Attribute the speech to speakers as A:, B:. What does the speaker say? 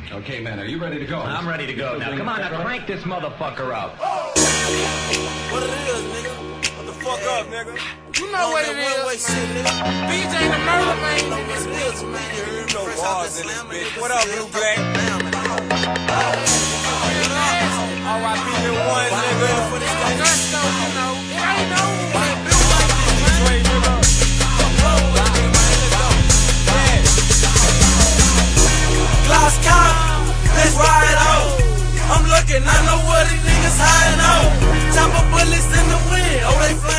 A: Okay, man, are you ready to go?
B: I'm ready to go now. Come on, now crank this motherfucker up.
C: What it is, nigga? What the fuck up, nigga?
D: You know what it is, man. BJ the murder man in this bitch, man.
C: You know bars in this bitch. What up, Blue Black? R.I.P. Lil One, nigga.
D: Gusto, you know. It ain't over.
C: Straight, nigga. Glass cop, let's ride out. I'm looking, I know what these niggas hiding out. Chopper bullets in the wind, oh they flying.